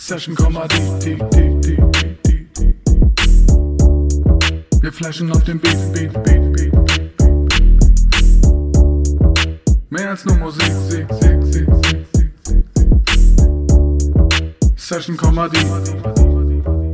Session, die. Wir flashen auf den Beat. Mehr als nur Musik. Session, die.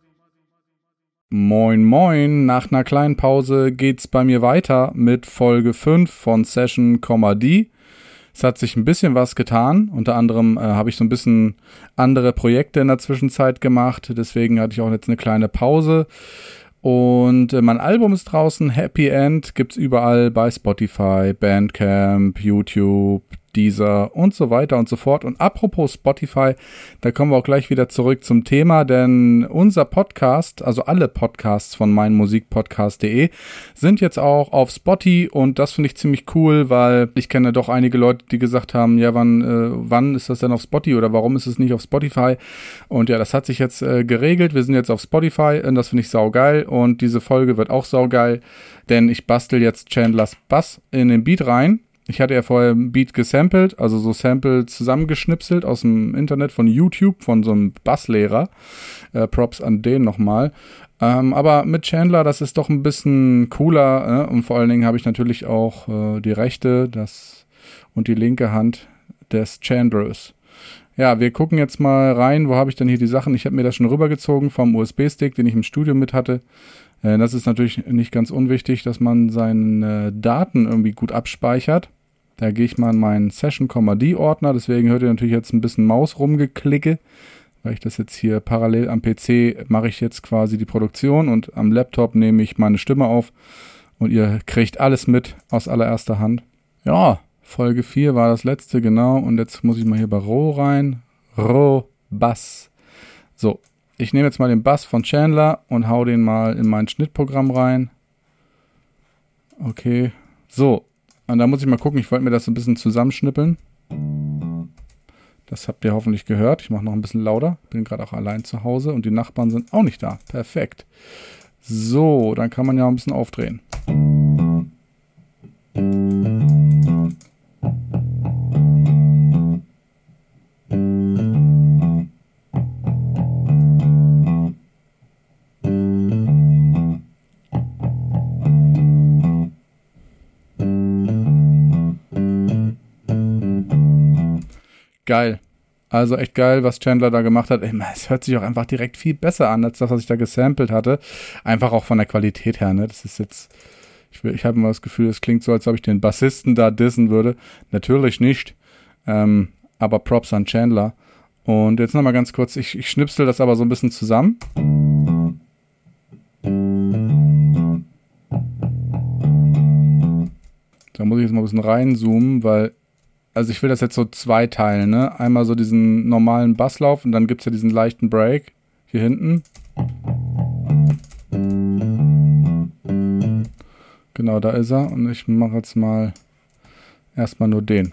Moin, nach einer kleinen Pause geht's bei mir weiter mit Folge 5 von Session, die. Es hat sich ein bisschen was getan, unter anderem habe ich so ein bisschen andere Projekte in der Zwischenzeit gemacht, deswegen hatte ich auch jetzt eine kleine Pause. Und mein Album ist draußen, Happy End, gibt's überall bei Spotify, Bandcamp, YouTube, Deezer und so weiter und so fort. Und apropos Spotify, da kommen wir auch gleich wieder zurück zum Thema, denn unser Podcast, also alle Podcasts von meinmusikpodcast.de sind jetzt auch auf Spotify und das finde ich ziemlich cool, weil ich kenne doch einige Leute, die gesagt haben, ja, wann ist das denn auf Spotify oder warum ist es nicht auf Spotify? Und ja, das hat sich jetzt geregelt, wir sind jetzt auf Spotify und das finde ich saugeil und diese Folge wird auch saugeil, denn ich bastel jetzt Chandlers Bass in den Beat rein. Ich hatte ja vorher ein Beat gesampelt, also so Sample zusammengeschnipselt aus dem Internet von YouTube, von so einem Basslehrer. Props an den nochmal. Aber mit Chandler, das ist doch ein bisschen cooler. Und vor allen Dingen habe ich natürlich auch die rechte und die linke Hand des Chandlers. Ja, wir gucken jetzt mal rein. Wo habe ich denn hier die Sachen? Ich habe mir das schon rübergezogen vom USB-Stick, den ich im Studio mit hatte. Das ist natürlich nicht ganz unwichtig, dass man seine Daten irgendwie gut abspeichert. Da gehe ich mal in meinen Session-D-Ordner, deswegen hört ihr natürlich jetzt ein bisschen Maus rumgeklicke, weil ich das jetzt hier parallel am PC mache ich jetzt quasi die Produktion und am Laptop nehme ich meine Stimme auf und ihr kriegt alles mit aus allererster Hand. Ja, Folge 4 war das letzte, genau, und jetzt muss ich mal hier bei Roh rein. Roh, Bass. So, ich nehme jetzt mal den Bass von Chandler und hau den mal in mein Schnittprogramm rein. Okay, so. Und da muss ich mal gucken, ich wollte mir das ein bisschen zusammenschnippeln. Das habt ihr hoffentlich gehört. Ich mache noch ein bisschen lauter. Bin gerade auch allein zu Hause und die Nachbarn sind auch nicht da. Perfekt. So, dann kann man ja ein bisschen aufdrehen. Geil. Also echt geil, was Chandler da gemacht hat. Es hört sich auch einfach direkt viel besser an, als das, was ich da gesampelt hatte. Einfach auch von der Qualität her, ne? Das ist jetzt, ich habe immer das Gefühl, es klingt so, als ob ich den Bassisten da dissen würde. Natürlich nicht. Aber Props an Chandler. Und jetzt nochmal ganz kurz, ich schnipsel das aber so ein bisschen zusammen. Da muss ich jetzt mal ein bisschen reinzoomen, weil also ich will das jetzt so zweiteilen, ne? Einmal so diesen normalen Basslauf und dann gibt es ja diesen leichten Break hier hinten. Genau, da ist er. Und ich mache jetzt mal erstmal nur den.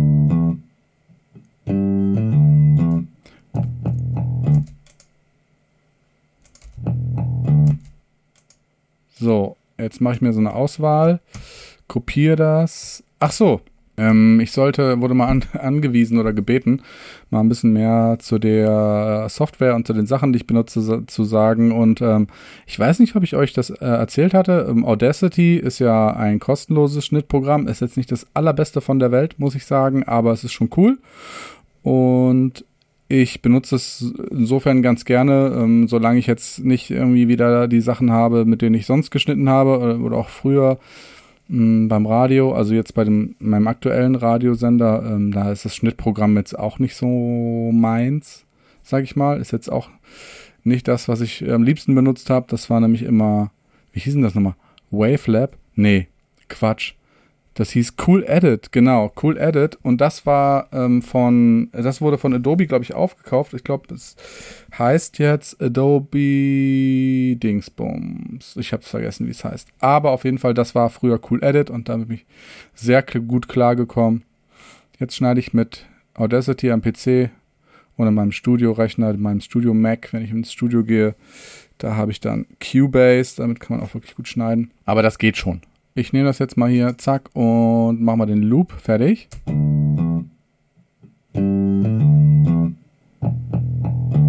So, jetzt mache ich mir so eine Auswahl, kopiere das. Ach so. Ich wurde mal angewiesen oder gebeten, mal ein bisschen mehr zu der Software und zu den Sachen, die ich benutze, zu sagen. Und ich weiß nicht, ob ich euch das erzählt hatte. Audacity ist ja ein kostenloses Schnittprogramm. Ist jetzt nicht das allerbeste von der Welt, muss ich sagen, aber es ist schon cool. Und ich benutze es insofern ganz gerne, solange ich jetzt nicht irgendwie wieder die Sachen habe, mit denen ich sonst geschnitten habe oder auch früher beim Radio, also jetzt bei meinem aktuellen Radiosender, da ist das Schnittprogramm jetzt auch nicht so meins, sag ich mal. Ist jetzt auch nicht das, was ich am liebsten benutzt habe. Das war nämlich immer, wie hieß denn das nochmal? Wavelab? Nee, Quatsch. Das hieß Cool Edit, genau, Cool Edit. Und das war das wurde von Adobe, glaube ich, aufgekauft. Ich glaube, es heißt jetzt Adobe Dingsbums. Ich habe es vergessen, wie es heißt. Aber auf jeden Fall, das war früher Cool Edit und damit bin ich sehr gut klargekommen. Jetzt schneide ich mit Audacity am PC und in meinem Studio-Rechner, in meinem Studio-Mac, wenn ich ins Studio gehe, da habe ich dann Cubase. Damit kann man auch wirklich gut schneiden. Aber das geht schon. Ich nehme das jetzt mal hier, zack, und mache mal den Loop, fertig.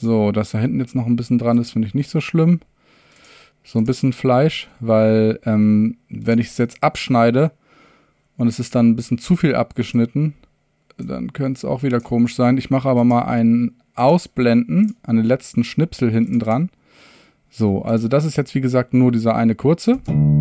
So, dass da hinten jetzt noch ein bisschen dran ist, finde ich nicht so schlimm. So ein bisschen Fleisch, weil wenn ich es jetzt abschneide und es ist dann ein bisschen zu viel abgeschnitten, dann könnte es auch wieder komisch sein. Ich mache aber mal ein Ausblenden an den letzten Schnipsel hinten dran. So, also das ist jetzt wie gesagt nur dieser eine kurze.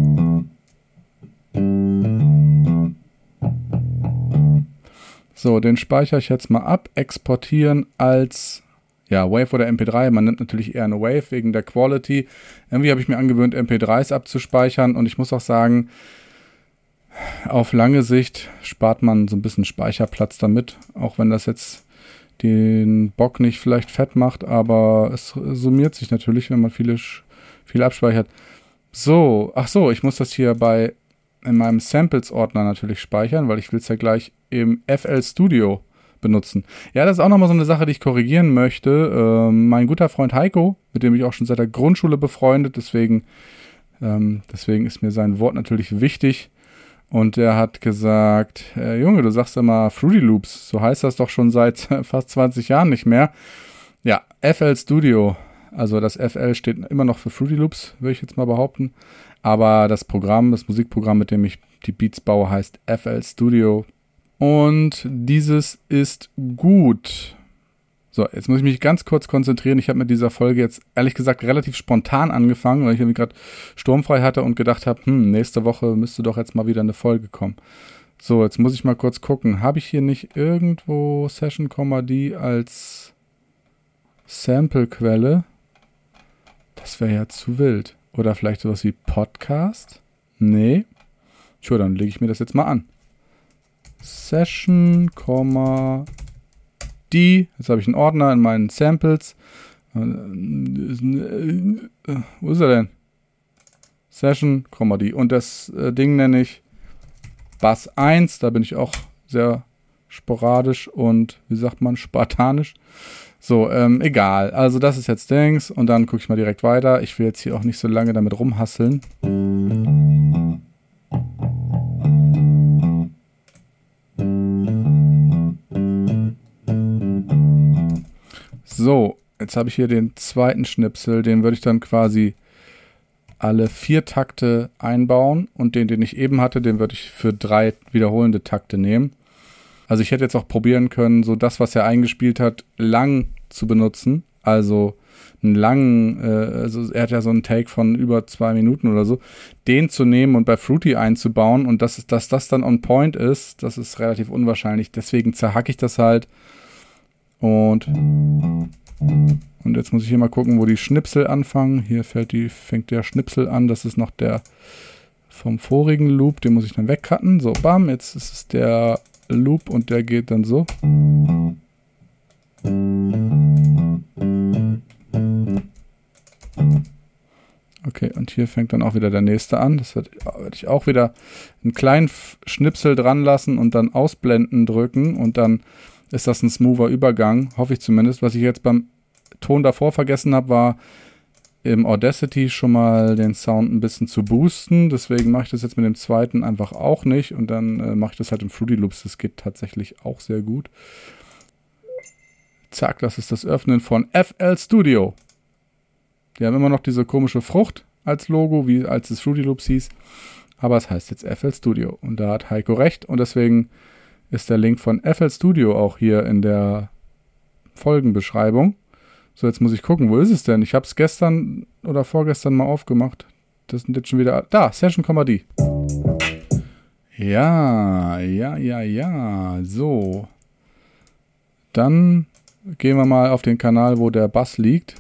So, den speichere ich jetzt mal ab, exportieren als Wave oder MP3. Man nimmt natürlich eher eine Wave wegen der Quality. Irgendwie habe ich mir angewöhnt, MP3s abzuspeichern und ich muss auch sagen, auf lange Sicht spart man so ein bisschen Speicherplatz damit, auch wenn das jetzt den Bock nicht vielleicht fett macht, aber es summiert sich natürlich, wenn man viel abspeichert. So, ich muss das hier in meinem Samples-Ordner natürlich speichern, weil ich will es ja gleich im FL Studio benutzen. Ja, das ist auch nochmal so eine Sache, die ich korrigieren möchte. Mein guter Freund Heiko, mit dem ich auch schon seit der Grundschule befreundet, deswegen ist mir sein Wort natürlich wichtig. Und er hat gesagt, Junge, du sagst immer Fruity Loops, so heißt das doch schon seit fast 20 Jahren nicht mehr. Ja, FL Studio, also das FL steht immer noch für Fruity Loops, würde ich jetzt mal behaupten. Aber das Musikprogramm, mit dem ich die Beats baue, heißt FL Studio. Und dieses ist gut. So, jetzt muss ich mich ganz kurz konzentrieren. Ich habe mit dieser Folge jetzt ehrlich gesagt relativ spontan angefangen, weil ich irgendwie gerade sturmfrei hatte und gedacht habe, nächste Woche müsste doch jetzt mal wieder eine Folge kommen. So, jetzt muss ich mal kurz gucken. Habe ich hier nicht irgendwo Session-D als Sample-Quelle? Das wäre ja zu wild. Oder vielleicht sowas wie Podcast? Nee. Tja, dann lege ich mir das jetzt mal an. Session, jetzt habe ich einen Ordner in meinen Samples. Wo ist er denn? Session, D. Und das Ding nenne ich Bass 1. Da bin ich auch sehr sporadisch und, wie sagt man, spartanisch. So, egal. Also das ist jetzt Dings. Und dann gucke ich mal direkt weiter. Ich will jetzt hier auch nicht so lange damit rumhasseln. So, jetzt habe ich hier den zweiten Schnipsel, den würde ich dann quasi alle 4 Takte einbauen und den ich eben hatte, den würde ich für 3 wiederholende Takte nehmen. Also ich hätte jetzt auch probieren können, so das, was er eingespielt hat, lang zu benutzen, also einen langen, also er hat ja so einen Take von über 2 Minuten oder so, den zu nehmen und bei Fruity einzubauen und dass das dann on point ist, das ist relativ unwahrscheinlich, deswegen zerhacke ich das halt. Und jetzt muss ich hier mal gucken, wo die Schnipsel anfangen. Hier fängt der Schnipsel an. Das ist noch der vom vorigen Loop. Den muss ich dann wegcutten. So, bam. Jetzt ist es der Loop und der geht dann so. Okay, und hier fängt dann auch wieder der nächste an. Das werde ich auch wieder einen kleinen Schnipsel dran lassen und dann ausblenden drücken und dann ist das ein smoother Übergang, hoffe ich zumindest. Was ich jetzt beim Ton davor vergessen habe, war im Audacity schon mal den Sound ein bisschen zu boosten. Deswegen mache ich das jetzt mit dem zweiten einfach auch nicht. Und dann mache ich das halt in Fruity Loops. Das geht tatsächlich auch sehr gut. Zack, das ist das Öffnen von FL Studio. Die haben immer noch diese komische Frucht als Logo, wie als es Fruity Loops hieß. Aber es heißt jetzt FL Studio. Und da hat Heiko recht. Und deswegen ist der Link von FL Studio auch hier in der Folgenbeschreibung. So, jetzt muss ich gucken, wo ist es denn? Ich habe es gestern oder vorgestern mal aufgemacht. Das sind jetzt schon wieder... Da, Session-D. Ja. So. Dann gehen wir mal auf den Kanal, wo der Bass liegt.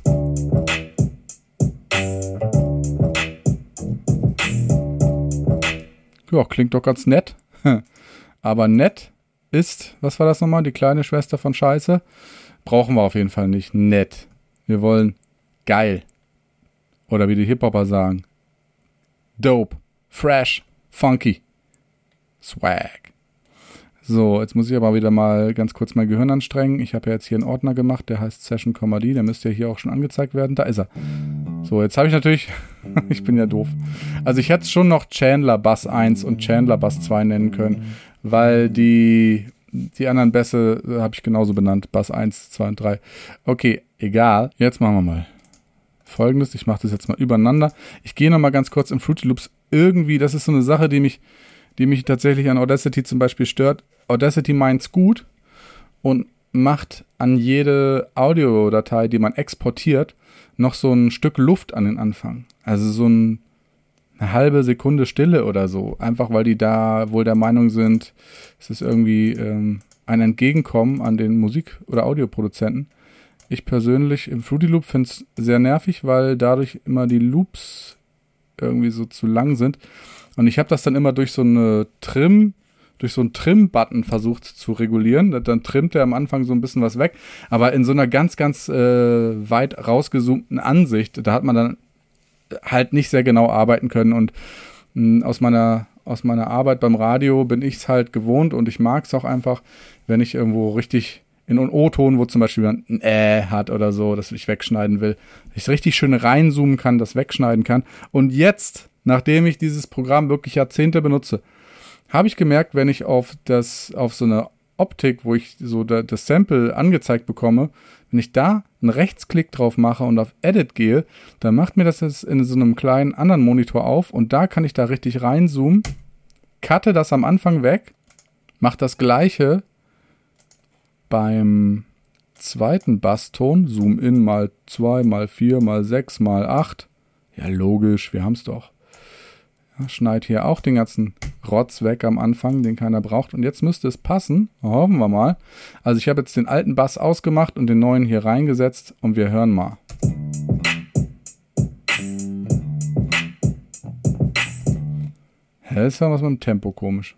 Ja, klingt doch ganz nett. Aber nett ist, was war das nochmal? Die kleine Schwester von Scheiße? Brauchen wir auf jeden Fall nicht. Nett. Wir wollen geil. Oder wie die Hip-Hopper sagen. Dope. Fresh. Funky. Swag. So, jetzt muss ich aber wieder mal ganz kurz mein Gehirn anstrengen. Ich habe ja jetzt hier einen Ordner gemacht, der heißt Session-D. Der müsste ja hier auch schon angezeigt werden. Da ist er. So, jetzt habe ich natürlich... ich bin ja doof. Also ich hätte schon noch Chandler Bass 1 und Chandler Bass 2 nennen können, weil die anderen Bässe habe ich genauso benannt. Bass 1, 2 und 3. Okay, Egal. Jetzt machen wir mal Folgendes. Ich mache das jetzt mal übereinander. Ich gehe nochmal ganz kurz in Fruity Loops. Irgendwie, das ist so eine Sache, die mich tatsächlich an Audacity zum Beispiel stört. Audacity meint's gut und macht an jede Audiodatei, die man exportiert, noch so ein Stück Luft an den Anfang. Also so eine halbe Sekunde Stille oder so. Einfach, weil die da wohl der Meinung sind, es ist irgendwie ein Entgegenkommen an den Musik- oder Audioproduzenten. Ich persönlich im Fruity Loop finde es sehr nervig, weil dadurch immer die Loops irgendwie so zu lang sind. Und ich habe das dann immer durch so einen Trim-Button versucht zu regulieren. Dann trimmt er am Anfang so ein bisschen was weg. Aber in so einer ganz, ganz weit rausgezoomten Ansicht, da hat man dann halt nicht sehr genau arbeiten können. Und aus meiner Arbeit beim Radio bin ich es halt gewohnt und ich mag es auch einfach, wenn ich irgendwo richtig in einen O-Ton, wo zum Beispiel ein hat oder so, das ich wegschneiden will, ich richtig schön reinzoomen kann, das wegschneiden kann. Und jetzt, nachdem ich dieses Programm wirklich Jahrzehnte benutze, habe ich gemerkt, wenn ich auf so eine Optik, wo ich so das Sample angezeigt bekomme, wenn ich da einen Rechtsklick drauf mache und auf Edit gehe, dann macht mir das jetzt in so einem kleinen anderen Monitor auf und da kann ich da richtig reinzoomen, cutte das am Anfang weg, mache das Gleiche beim zweiten Basston, Zoom in mal 2, mal 4, mal 6, mal 8. Ja, logisch, wir haben es doch. Ja, schneid hier auch den ganzen Rotz weg am Anfang, den keiner braucht. Und jetzt müsste es passen. Hoffen wir mal. Also ich habe jetzt den alten Bass ausgemacht und den neuen hier reingesetzt und wir hören mal. Hä, ist ja was mit dem Tempo komisch.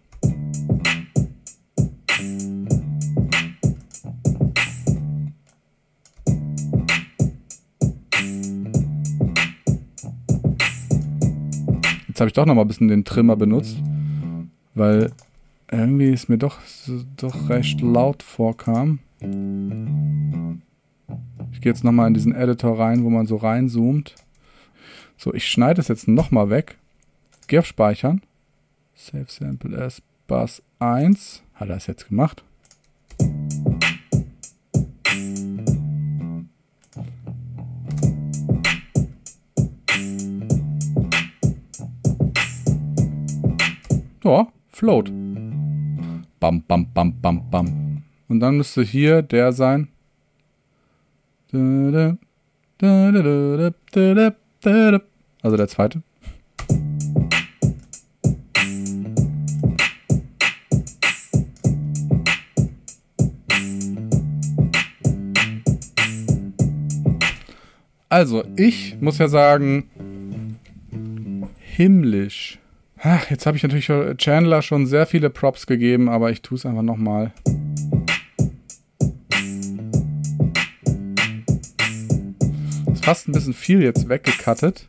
Jetzt habe ich doch noch mal ein bisschen den Trimmer benutzt, weil irgendwie es mir doch recht laut vorkam. Ich gehe jetzt noch mal in diesen Editor rein, wo man so reinzoomt. So, ich schneide es jetzt noch mal weg. Gehe auf Speichern. Save Sample as Bass 1. Hat er es jetzt gemacht? Ja, float. Bam, bam, bam, bam, bam. Und dann müsste hier der sein. Also der zweite. Also, ich muss ja sagen, himmlisch. Ach, jetzt habe ich natürlich Chandler schon sehr viele Props gegeben, aber ich tue es einfach nochmal. Ist fast ein bisschen viel jetzt weggecuttet.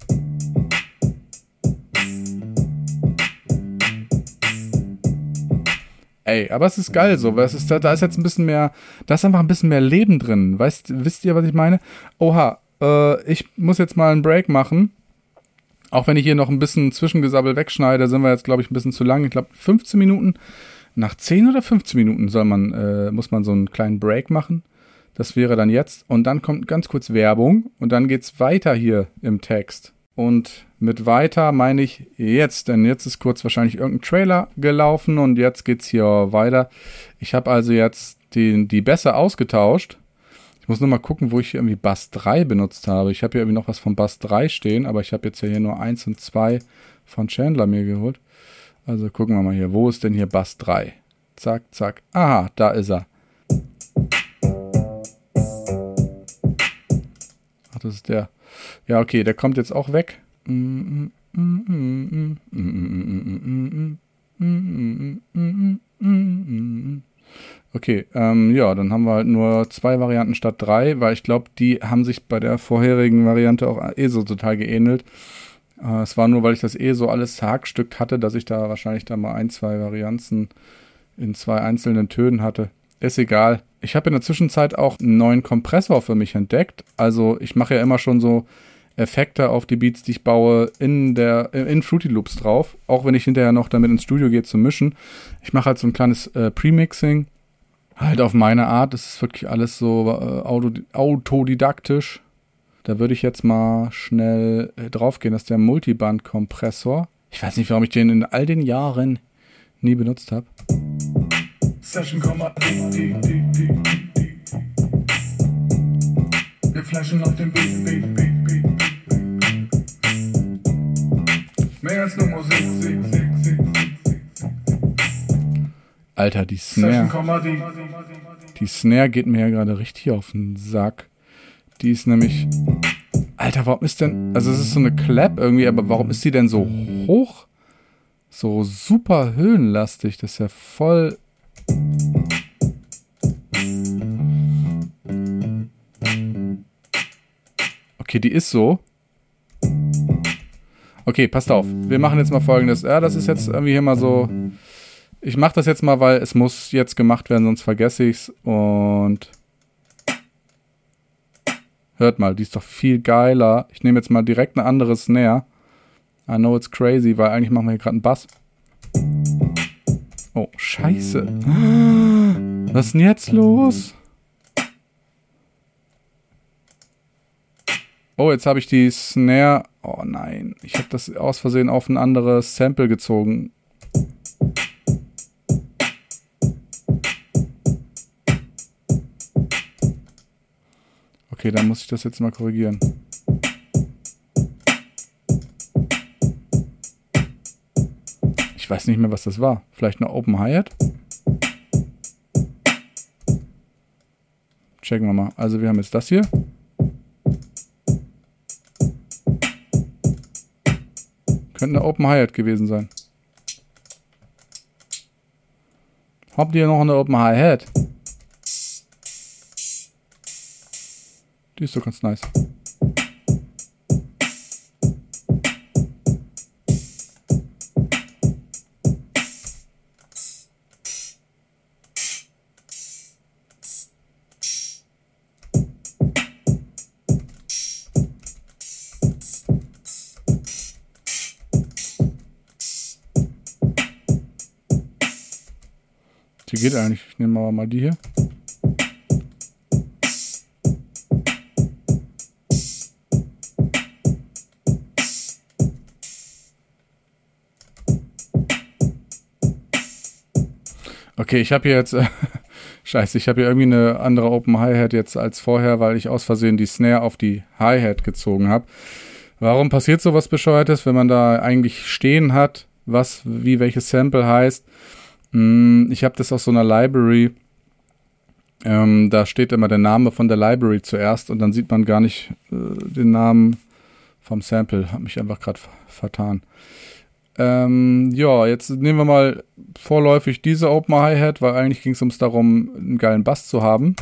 Ey, aber es ist geil so, weil es ist, da ist jetzt ein bisschen mehr, da ist einfach ein bisschen mehr Leben drin. Wisst ihr, was ich meine? Oha, ich muss jetzt mal einen Break machen. Auch wenn ich hier noch ein bisschen Zwischengesabbel wegschneide, sind wir jetzt, glaube ich, ein bisschen zu lang. Ich glaube, 15 Minuten. Nach 10 oder 15 Minuten muss man so einen kleinen Break machen. Das wäre dann jetzt. Und dann kommt ganz kurz Werbung. Und dann geht's weiter hier im Text. Und mit weiter meine ich jetzt. Denn jetzt ist kurz wahrscheinlich irgendein Trailer gelaufen. Und jetzt geht's hier weiter. Ich habe also jetzt die Bässe ausgetauscht. Ich muss nur mal gucken, wo ich hier irgendwie Bass 3 benutzt habe. Ich habe hier irgendwie noch was von Bass 3 stehen, aber ich habe jetzt ja hier nur 1 und 2 von Chandler mir geholt. Also gucken wir mal hier. Wo ist denn hier Bass 3? Zack, zack. Aha, da ist er. Ach, das ist der. Ja, okay, der kommt jetzt auch weg. Okay, ja, dann haben wir halt nur 2 Varianten statt 3, weil ich glaube, die haben sich bei der vorherigen Variante auch so total geähnelt. Es war nur, weil ich das so alles zerhackstückt hatte, dass ich da wahrscheinlich da mal 1, 2 Varianzen in 2 einzelnen Tönen hatte. Ist egal. Ich habe in der Zwischenzeit auch einen neuen Kompressor für mich entdeckt. Also ich mache ja immer schon so Effekte auf die Beats, die ich baue, in Fruity Loops drauf. Auch wenn ich hinterher noch damit ins Studio gehe zum Mischen. Ich mache halt so ein kleines Premixing. Halt auf meine Art. Es ist wirklich alles so autodidaktisch. Da würde ich jetzt mal schnell draufgehen. Das ist der Multiband-Kompressor. Ich weiß nicht, warum ich den in all den Jahren nie benutzt habe. Session, wir flashen auf dem Beat. Mehr als nur Musik. Alter, die Snare. Die Snare geht mir ja gerade richtig auf den Sack. Die ist nämlich... Alter, warum ist denn... Also es ist so eine Clap irgendwie, aber warum ist die denn so hoch? So super höhenlastig. Das ist ja voll... Okay, die ist so. Okay, passt auf. Wir machen jetzt mal Folgendes. Ja, das ist jetzt irgendwie hier mal so... Ich mache das jetzt mal, weil es muss jetzt gemacht werden, sonst vergesse ich's. Und... Hört mal, die ist doch viel geiler. Ich nehme jetzt mal direkt eine andere Snare. I know it's crazy, weil eigentlich machen wir hier gerade einen Bass. Oh, scheiße. Was ist denn jetzt los? Oh, jetzt habe ich die Snare... Oh nein, ich habe das aus Versehen auf ein anderes Sample gezogen. Okay, dann muss ich das jetzt mal korrigieren. Ich weiß nicht mehr, was das war. Vielleicht eine Open Hi-Hat? Checken wir mal. Also wir haben jetzt das hier. Könnte eine Open Hi-Hat gewesen sein. Habt ihr noch eine Open Hi-Hat? Die ist doch ganz nice. Die geht eigentlich. Ich nehme aber mal die hier. Okay, ich habe hier jetzt... Scheiße, ich habe hier irgendwie eine andere Open Hi-Hat jetzt als vorher, weil ich aus Versehen die Snare auf die Hi-Hat gezogen habe. Warum passiert sowas Bescheuertes, wenn man da eigentlich stehen hat, wie welches Sample heißt? Ich habe das aus so einer Library. Da steht immer der Name von der Library zuerst und dann sieht man gar nicht den Namen vom Sample. Hab mich einfach gerade vertan. Ja, jetzt nehmen wir mal vorläufig diese Open Hi-Hat, weil eigentlich ging es ums darum, einen geilen Bass zu haben.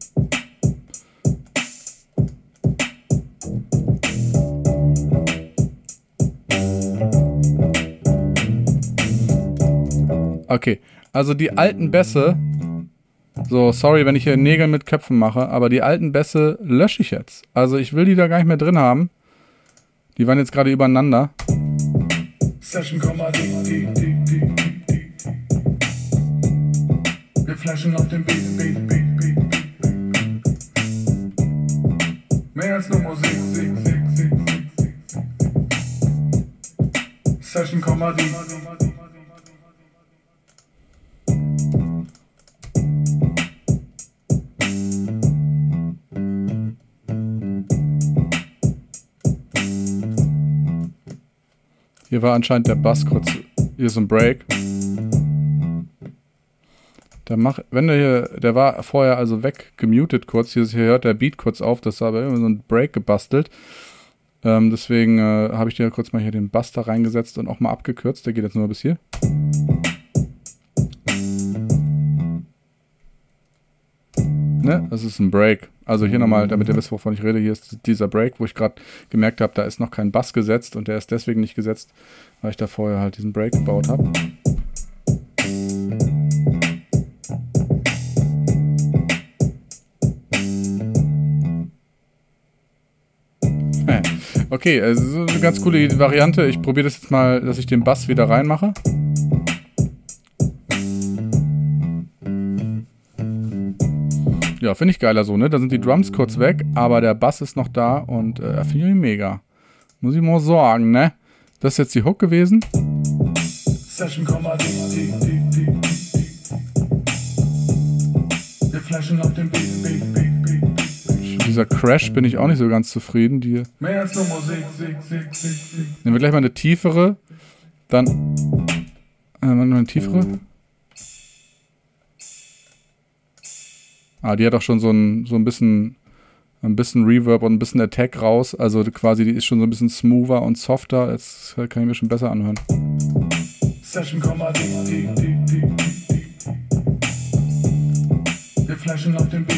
Okay, also die alten Bässe, so sorry, wenn ich hier Nägel mit Köpfen mache, aber die alten Bässe lösche ich jetzt. Also ich will die da gar nicht mehr drin haben. Die waren jetzt gerade übereinander. Session, wir flashen auf dem Beat. Mehr als nur Musik. Session, Hier war anscheinend der Bass kurz. Hier ist ein Break. Der war vorher also weggemutet kurz. Hier hört der Beat kurz auf. Das war aber immer so ein Break gebastelt. Deswegen habe ich dir kurz mal hier den Bass da reingesetzt und auch mal abgekürzt. Der geht jetzt nur bis hier. Ne? Das ist ein Break. Also hier nochmal, damit ihr wisst, wovon ich rede, hier ist dieser Break, wo ich gerade gemerkt habe, da ist noch kein Bass gesetzt und der ist deswegen nicht gesetzt, weil ich da vorher halt diesen Break gebaut habe. Okay, also eine ganz coole Variante. Ich probiere das jetzt mal, dass ich den Bass wieder reinmache. Ja, finde ich geiler so, ne? Da sind die Drums kurz weg, aber der Bass ist noch da und finde ich mega. Muss ich mal sagen, ne? Das ist jetzt die Hook gewesen. Session, die. Wir flashen auf den Beat. Dieser Crash bin ich auch nicht so ganz zufrieden. Mehr als nur Musik. Nehmen wir gleich mal eine tiefere. Dann eine tiefere. Die hat auch schon so ein bisschen Reverb und ein bisschen Attack raus. Also quasi, die ist schon so ein bisschen smoother und softer. Jetzt kann ich mir schon besser anhören. Session, die. Wir flashen auf den Beat.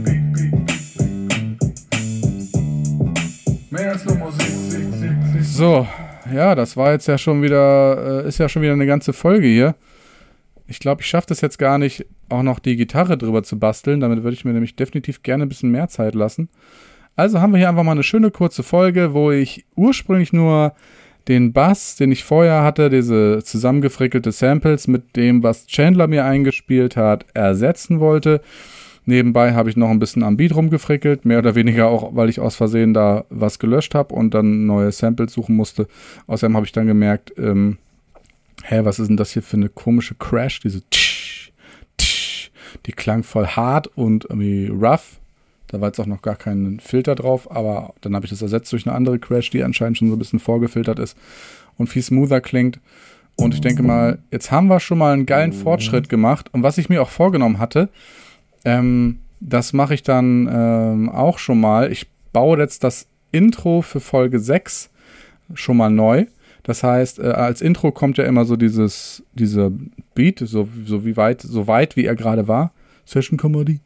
Mehr als nur Musik. So, ja, das war jetzt ja schon wieder, ist ja schon wieder eine ganze Folge hier. Ich glaube, ich schaffe das jetzt gar nicht, auch noch die Gitarre drüber zu basteln. Damit würde ich mir nämlich definitiv gerne ein bisschen mehr Zeit lassen. Also haben wir hier einfach mal eine schöne kurze Folge, wo ich ursprünglich nur den Bass, den ich vorher hatte, diese zusammengefrickelte Samples mit dem, was Chandler mir eingespielt hat, ersetzen wollte. Nebenbei habe ich noch ein bisschen am Beat rumgefrickelt, mehr oder weniger auch, weil ich aus Versehen da was gelöscht habe und dann neue Samples suchen musste. Außerdem habe ich dann gemerkt, was ist denn das hier für eine komische Crash? Diese die klang voll hart und irgendwie rough. Da war jetzt auch noch gar kein Filter drauf, aber dann habe ich das ersetzt durch eine andere Crash, die anscheinend schon so ein bisschen vorgefiltert ist und viel smoother klingt. Und ich denke mal, jetzt haben wir schon mal einen geilen Fortschritt gemacht. Und was ich mir auch vorgenommen hatte, das mache ich dann auch schon mal. Ich baue jetzt das Intro für Folge 6 schon mal neu. Das heißt, als Intro kommt ja immer so dieser Beat, so weit wie er gerade war. Session Comedy.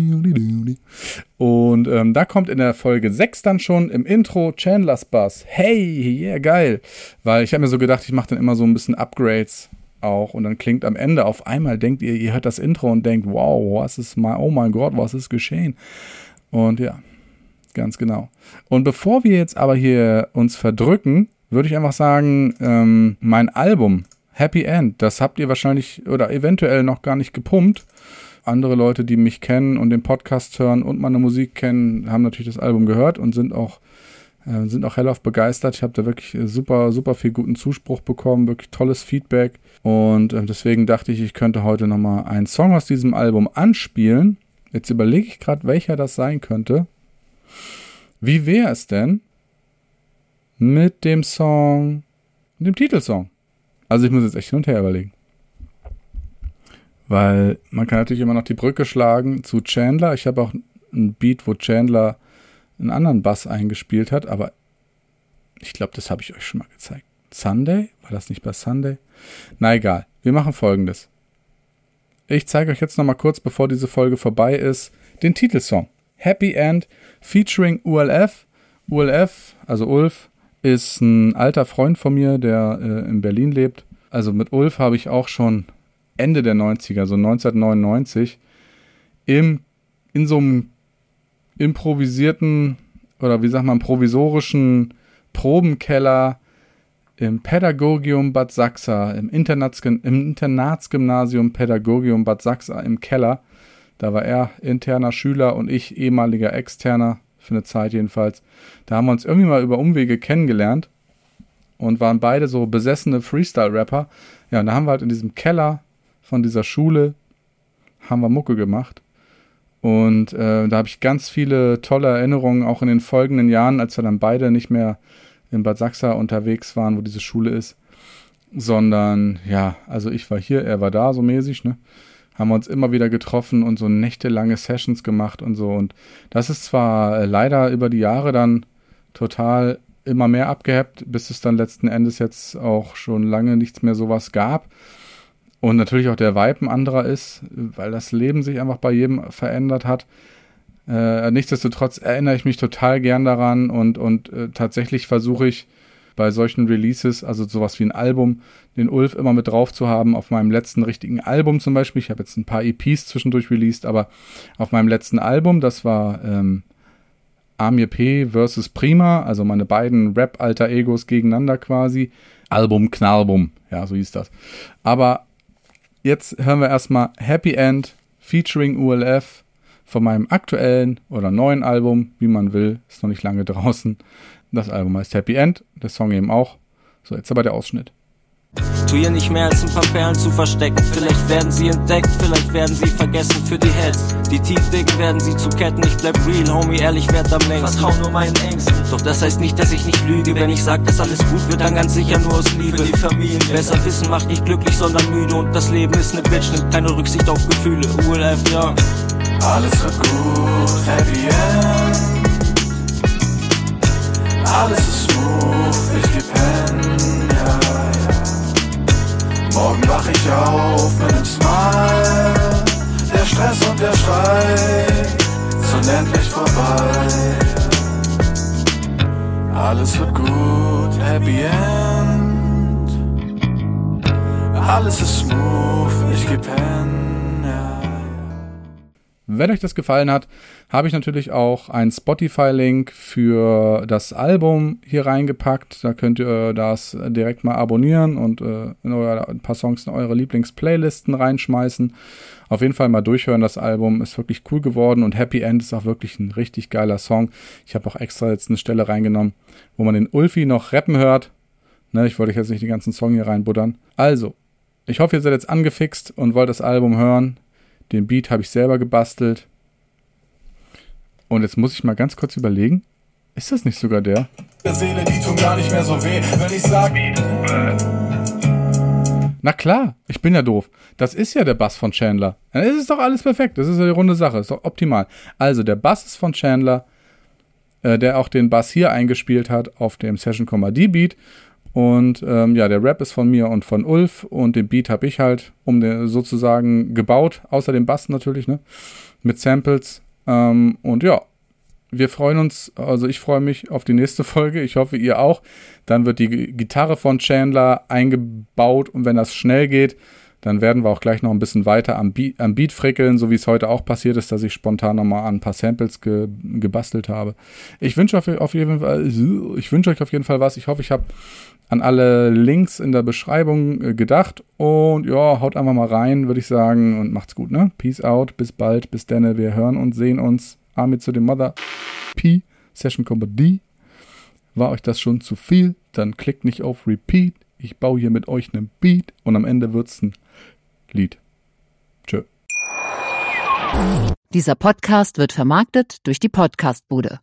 Und da kommt in der Folge 6 dann schon im Intro Chandlers Bass. Hey, yeah, geil. Weil ich habe mir so gedacht, ich mache dann immer so ein bisschen Upgrades auch und dann klingt am Ende auf einmal, denkt ihr hört das Intro und denkt, wow, oh mein Gott, was ist geschehen? Und ja, ganz genau. Und bevor wir jetzt aber hier uns verdrücken, würde ich einfach sagen, mein Album Happy End, das habt ihr wahrscheinlich oder eventuell noch gar nicht gepumpt. Andere Leute, die mich kennen und den Podcast hören und meine Musik kennen, haben natürlich das Album gehört und sind auch hellauf begeistert. Ich habe da wirklich super, super viel guten Zuspruch bekommen, wirklich tolles Feedback. Und deswegen dachte ich könnte heute nochmal einen Song aus diesem Album anspielen. Jetzt überlege ich gerade, welcher das sein könnte. Wie wäre es denn mit dem Song, dem Titelsong? Also ich muss jetzt echt hin und her überlegen. Weil man kann natürlich immer noch die Brücke schlagen zu Chandler. Ich habe auch ein Beat, wo Chandler einen anderen Bass eingespielt hat, aber ich glaube, das habe ich euch schon mal gezeigt. Sunday? War das nicht bei Sunday? Na egal, wir machen Folgendes. Ich zeige euch jetzt nochmal kurz, bevor diese Folge vorbei ist, den Titelsong. Happy End featuring ULF. ULF, also Ulf, ist ein alter Freund von mir, der in Berlin lebt. Also mit Ulf habe ich auch schon Ende der 90er, so 1999, in so einem improvisierten oder provisorischen Probenkeller im Pädagogium Bad Sachsa, im Internatsgymnasium Pädagogium Bad Sachsa im Keller. Da war er interner Schüler und ich ehemaliger Externer, für eine Zeit jedenfalls. Da haben wir uns irgendwie mal über Umwege kennengelernt und waren beide so besessene Freestyle-Rapper. Ja, und da haben wir halt in diesem Keller von dieser Schule haben wir Mucke gemacht. Und da habe ich ganz viele tolle Erinnerungen, auch in den folgenden Jahren, als wir dann beide nicht mehr in Bad Sachsa unterwegs waren, wo diese Schule ist, sondern, ja, also ich war hier, er war da, so mäßig, ne? Haben wir uns immer wieder getroffen und so nächtelange Sessions gemacht und so. Und das ist zwar leider über die Jahre dann total immer mehr abgeebbt, bis es dann letzten Endes jetzt auch schon lange nichts mehr sowas gab. Und natürlich auch der Vibe ein anderer ist, weil das Leben sich einfach bei jedem verändert hat. Nichtsdestotrotz erinnere ich mich total gern daran und tatsächlich versuche ich bei solchen Releases, also sowas wie ein Album, den Ulf immer mit drauf zu haben. Auf meinem letzten richtigen Album zum Beispiel, ich habe jetzt ein paar EPs zwischendurch released, aber auf meinem letzten Album, das war Amir P. versus Prima, also meine beiden Rap-Alter-Egos gegeneinander quasi. Album, Knallbum, ja, so hieß das. Aber jetzt hören wir erstmal Happy End featuring ULF von meinem aktuellen oder neuen Album, wie man will, ist noch nicht lange draußen. Das Album heißt Happy End, der Song eben auch. So, jetzt aber der Ausschnitt. Tu ihr nicht mehr als ein paar Perlen zu verstecken. Vielleicht werden sie entdeckt, vielleicht werden sie vergessen für die Heads. Die Tiefdicken werden sie zu Ketten. Ich bleib real, Homie, ehrlich, werd am längsten. Vertrau nur meinen Ängsten. Doch das heißt nicht, dass ich nicht lüge. Wenn ich sag, dass alles gut wird, dann ganz sicher nur aus Liebe. Für die Familie. Besser wissen macht nicht glücklich, sondern müde. Und das Leben ist ne Bitch, nimmt keine Rücksicht auf Gefühle. ULF, ja. Alles wird gut, Happy End. Alles ist smooth, ich geh pennen, ja. Morgen wach ich auf mit nem Smile. Der Stress und der Streit sind endlich vorbei. Alles wird gut, Happy End. Alles ist smooth, ich geh pennen, ja. Wenn euch das gefallen hat, habe ich natürlich auch einen Spotify-Link für das Album hier reingepackt. Da könnt ihr das direkt mal abonnieren und ein paar Songs in eure Lieblings-Playlisten reinschmeißen. Auf jeden Fall mal durchhören, das Album ist wirklich cool geworden und Happy End ist auch wirklich ein richtig geiler Song. Ich habe auch extra jetzt eine Stelle reingenommen, wo man den Ulfi noch rappen hört. Ne, ich wollte euch jetzt nicht den ganzen Song hier reinbuddern. Also, ich hoffe, ihr seid jetzt angefixt und wollt das Album hören. Den Beat habe ich selber gebastelt. Und jetzt muss ich mal ganz kurz überlegen, ist das nicht sogar der? Der Seele, die tun gar nicht mehr so weh, wenn ich sag... Na klar, ich bin ja doof. Das ist ja der Bass von Chandler. Dann ist es doch alles perfekt. Das ist ja die runde Sache. Ist doch optimal. Also, der Bass ist von Chandler, der auch den Bass hier eingespielt hat auf dem Session D Beat. Und der Rap ist von mir und von Ulf und den Beat habe ich halt sozusagen gebaut, außer dem Bass natürlich, ne, mit Samples. Und ja, wir freuen uns, also ich freue mich auf die nächste Folge, ich hoffe ihr auch. Dann wird die Gitarre von Chandler eingebaut und wenn das schnell geht, dann werden wir auch gleich noch ein bisschen weiter am Beat frickeln, so wie es heute auch passiert ist, dass ich spontan nochmal an ein paar Samples gebastelt habe. Ich wünsche euch auf jeden Fall was. Ich hoffe, ich habe an alle Links in der Beschreibung gedacht. Und ja, haut einfach mal rein, würde ich sagen. Und macht's gut, ne? Peace out, bis bald, bis denne. Wir hören und sehen uns. Army zu dem Mother P. Session D. War euch das schon zu viel? Dann klickt nicht auf Repeat. Ich baue hier mit euch einen Beat und am Ende wird's ein Lied. Tschö. Dieser Podcast wird vermarktet durch die Podcastbude.